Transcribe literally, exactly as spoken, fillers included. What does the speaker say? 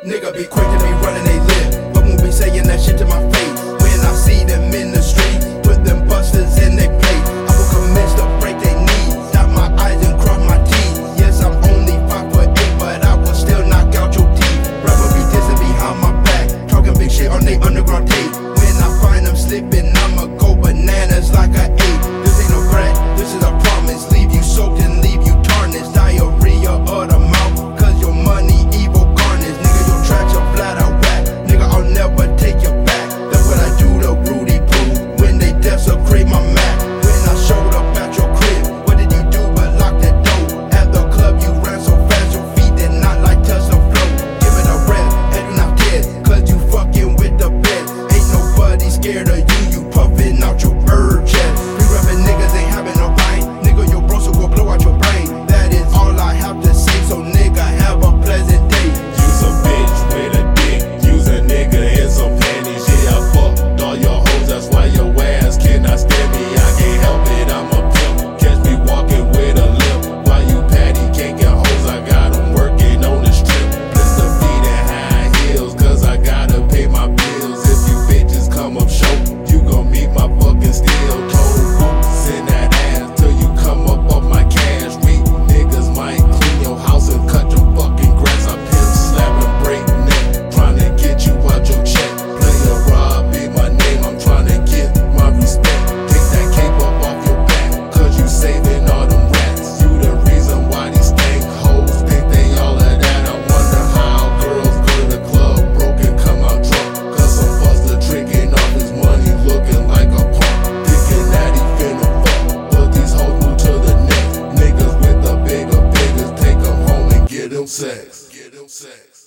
Nigga be quick to be running they lip, but won't be saying that shit to my face. When I see them in the street, put them busters in their plate. I will commence to break their knees, dot my eyes and cross my teeth. Yes, I'm only five foot eight, but I will still knock out your teeth. Rapper be dissing behind my back, talking big shit on they underground tape. When I find them slipping, I'ma go bananas like I ate. This ain't no threat, this is a promise. Leave you soaked and leave you tarnished. Diarrhea of the mouth, cause your money evil garnish. Nigga, your tracks are flat out whack. Nigga, I'll never take your back. That's what I do to Rudy Poo when they desecrate my Mac. When I showed up at your crib, what did you do but lock that door? At the club you ran so fast, your feet did not like touch the floor. Give it a rep, and do not kiss, cause you fucking with the best. Ain't nobody scared of you, you puffin' out your bird chest. Pre-rapping niggas ain't having no right. Nigga, your bro so go blow out your brain. That is all I have to say, so nigga, have a pleasant day. Use a bitch with a dick, use a nigga in some panties. Yeah, I fucked all your hoes, that's why your ass cannot stand me. I can't help it, I'm a pimp. Catch me walking with a limp. Why you patty can't get hoes? I got them working on the strip. Blister feet and high heels, cause I gotta pay my bills. If you bitches come up short, you gon' meet my fucking steel toe boots in that ass till you come up off my cash. Weak niggas might clean your house and cut your fucking grass. I pimp, slap and break neck, tryna get you out your check. Player Rob be my name, I'm tryna get my respect. Take that cape up off your back, cause you saving all them rats. You the reason why these stank hoes think they all of that. I wonder how girls go to the club broke and come out drunk, cause some buster drinking off his money looking like a punk. Thinking that he finna fuck, but these hoes move to the next. Niggas with the bigger biggers, take them home and get them sex. Get them sex.